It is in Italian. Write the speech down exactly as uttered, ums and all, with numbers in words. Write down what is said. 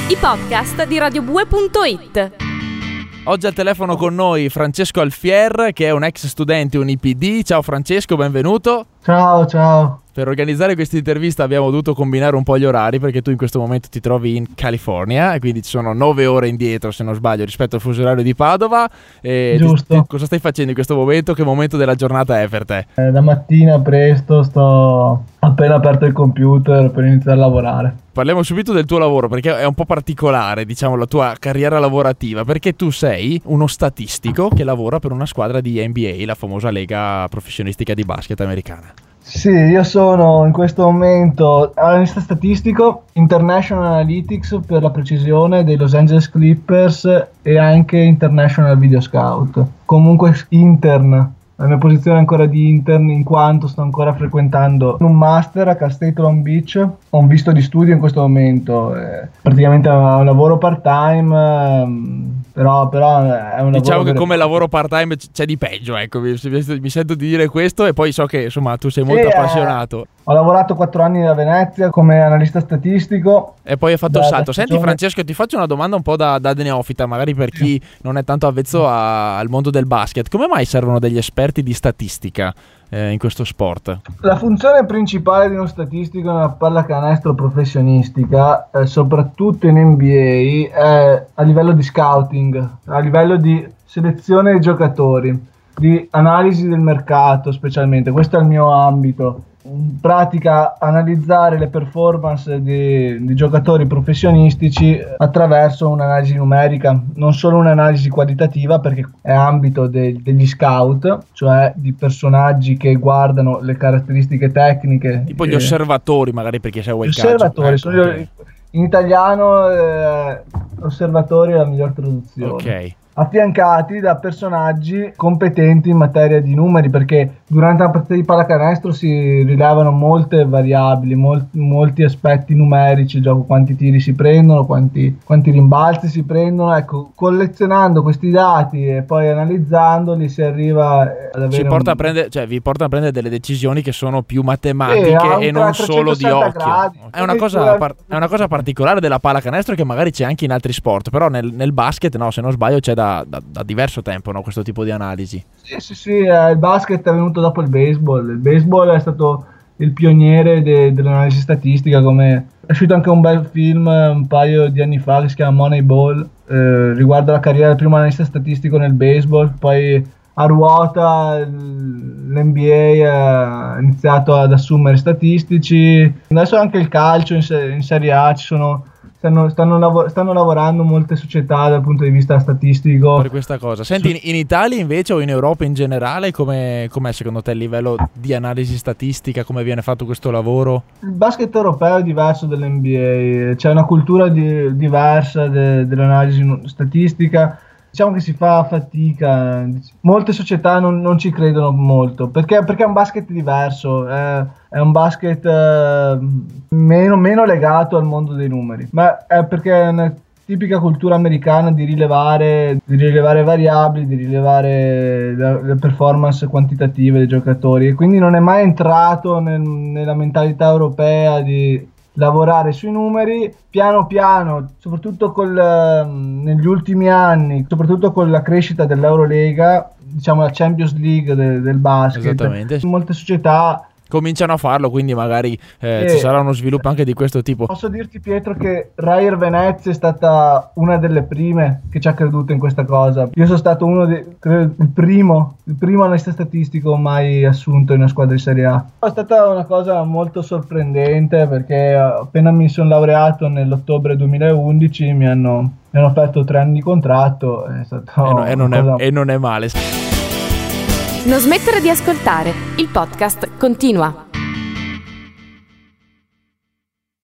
i podcast di radiobue punto it. Oggi al telefono con noi Francesco Alfier, che è un ex studente U N I P D. Ciao Francesco, benvenuto. Ciao, ciao. Per organizzare questa intervista abbiamo dovuto combinare un po' gli orari, perché tu in questo momento ti trovi in California e quindi ci sono nove ore indietro, se non sbaglio, rispetto al fuso orario di Padova. E Giusto. Ti, ti, cosa stai facendo in questo momento? Che momento della giornata è per te? Eh, la mattina presto sto appena aperto il computer per iniziare a lavorare. Parliamo subito del tuo lavoro, perché è un po' particolare, diciamo, la tua carriera lavorativa, perché tu sei uno statistico che lavora per una squadra di N B A, la famosa lega professionistica di basket americana. Sì, io sono in questo momento analista statistico, International Analytics per la precisione dei Los Angeles Clippers e anche International Video Scout. Comunque intern, la mia posizione è ancora di intern in quanto sto ancora frequentando un master a Cal State Long Beach. Ho un visto di studio in questo momento, eh, praticamente è un lavoro part time. Ehm, Però, però è un diciamo lavoro che come lavoro part time c'è di peggio, ecco, mi, mi sento di dire questo, e poi so che insomma tu sei molto sì, appassionato. Eh, ho lavorato quattro anni a Venezia come analista statistico e poi hai fatto da, il salto. Senti stagione... Francesco, ti faccio una domanda un po' da, da neofita, magari per sì. chi non è tanto avvezzo a, al mondo del basket. Come mai servono degli esperti di statistica eh, in questo sport? La funzione principale di uno statistico nella pallacanestro professionistica, eh, soprattutto in N B A, è a livello di scouting, a livello di selezione dei giocatori, di analisi del mercato specialmente. Questo è il mio ambito. In pratica analizzare le performance di, di giocatori professionistici attraverso un'analisi numerica, non solo un'analisi qualitativa, perché è ambito de, degli scout, cioè di personaggi che guardano le caratteristiche tecniche, tipo gli eh, osservatori, magari, perché segue il gli osservatori calcio. sono Ecco, gli, in italiano eh, osservatori è la miglior traduzione. Ok. Affiancati da personaggi competenti in materia di numeri, perché durante la partita di pallacanestro si rilevano molte variabili, molti, molti aspetti numerici, gioco, quanti tiri si prendono, quanti, quanti rimbalzi si prendono. Ecco, collezionando questi dati e poi analizzandoli si arriva ad avere Ci porta un... a prendere, cioè vi porta a prendere delle decisioni che sono più matematiche eh, e non solo di occhio. Gradi. È una cosa par- è una cosa particolare della pallacanestro, che magari c'è anche in altri sport, però nel, nel basket, no, se non sbaglio, c'è da Da, da diverso tempo, no, questo tipo di analisi. Sì, sì, sì, eh, il basket è venuto dopo il baseball. Il baseball è stato il pioniere de, dell'analisi statistica, come è uscito anche un bel film un paio di anni fa che si chiama Moneyball, eh, riguardo la carriera del primo analista statistico nel baseball. Poi a ruota l'N B A ha iniziato ad assumere statistici, adesso anche il calcio in, se, in Serie A ci sono Stanno, stanno, lav- stanno lavorando molte società dal punto di vista statistico per questa cosa. Senti, in, in Italia invece, o in Europa in generale, come com'è secondo te il livello di analisi statistica, come viene fatto questo lavoro? Il basket europeo è diverso dell'N B A, c'è una cultura di, diversa de, dell'analisi statistica. Diciamo che si fa fatica, molte società non, non ci credono molto, perché, perché è un basket diverso, è, è un basket eh, meno, meno legato al mondo dei numeri, ma è perché è una tipica cultura americana di rilevare, di rilevare variabili, di rilevare le, le performance quantitative dei giocatori, e quindi non è mai entrato nel, nella mentalità europea di lavorare sui numeri. Piano piano, soprattutto col, negli ultimi anni, soprattutto con la crescita dell'Eurolega, diciamo la Champions League de, del basket, esattamente, molte società cominciano a farlo, quindi magari eh, eh, ci sarà uno sviluppo anche di questo tipo. Posso dirti, Pietro, che Rayer Venezia è stata una delle prime che ci ha creduto in questa cosa. Io sono stato uno dei, credo, il primo il primo analista statistico mai assunto in una squadra di Serie A. È stata una cosa molto sorprendente, perché appena mi sono laureato nell'ottobre duemilaundici mi hanno, mi hanno offerto tre anni di contratto. È stato e, no, e, non cosa... è, e non è male. Non smettere di ascoltare, il podcast continua.